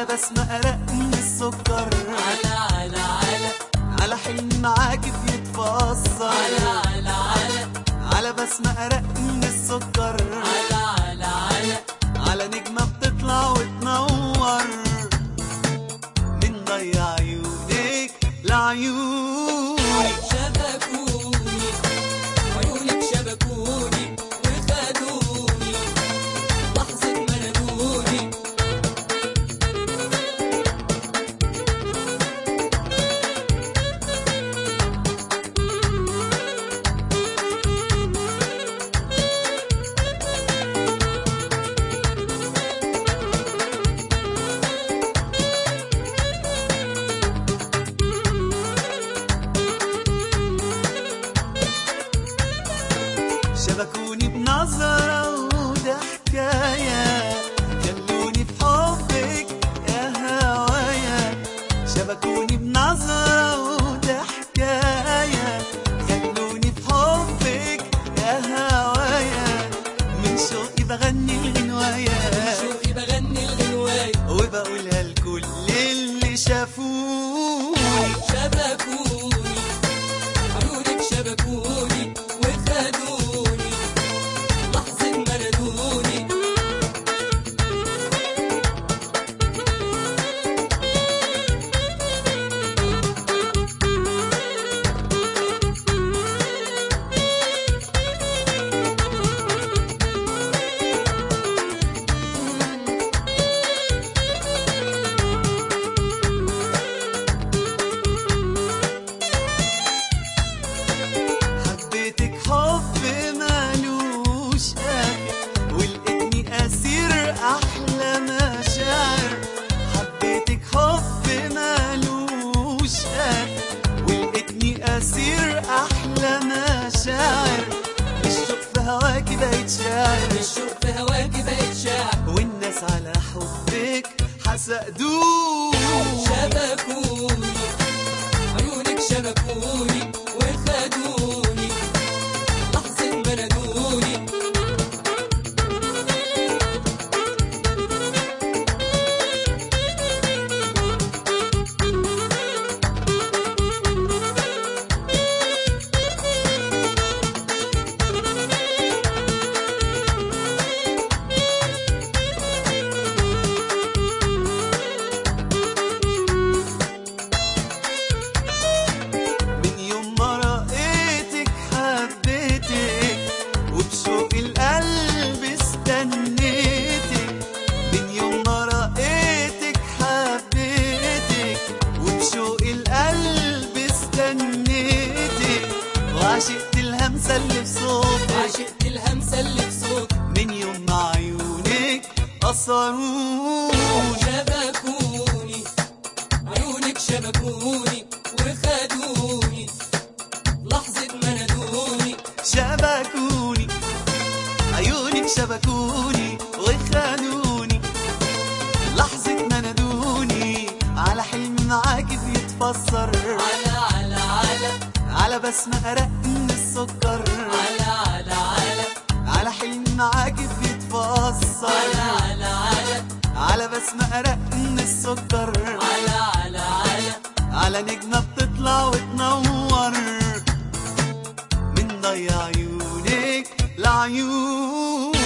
بسمة أرق من السكر، على حلم معاك بيتفسر، على بسمة أرق من السكر، على نجمة بتطلع وتنور من ضيع عيونك لعيوني. شبكوني عيونك شبكوني وخدوني لحظة ما نادوني. شبكوني بنظرة وده حكاية، خلوني في حبك يا هوايا. شبكوني بنظرة وده حكاية، خلوني في حبك يا هوايا. من شوقي بغني الغنواية، وبقولها لكل اللي شافوني. شبكوني عيونك شبكوني وخدوني لحظة ما نادوني. حبيتك حب مالوش آخر، ولقيتني أسير أحلى مشاعر. حبيتك حب مالوش آخر، ولقيتني أسير أحلى مشاعر. الشوق في هواكي بقيت شاعر، الشوق في هواكي بقيت شاعر، والناس على حبك حسدوني. شبكوني عيونك شبكوني وخدوني لحظة ما نادوني. من يوم ما رأيتك حبيتك، وبشوق القلب استنيتك. من يوم ما رأيتك حبيتك، وبشوق القلب استنيتك. وعشقت الهمسة اللي في صوتك، عشقت الهمسة اللي في صوتك. من يوم ما عيونك أثروني. شبكوني عيونك شبكوني وخدوني لحظة ما نادوني. شبكوني عيونك شبكوني وخدوني لحظة ما نادوني. على حلم معاك بيتفسر، على بسمة أرق من السكر، على حلم معاك بيتفسر، على بسمة أرق من السكر، على نجمة بتطلع وتنور من ضيع عيونك لعيوني.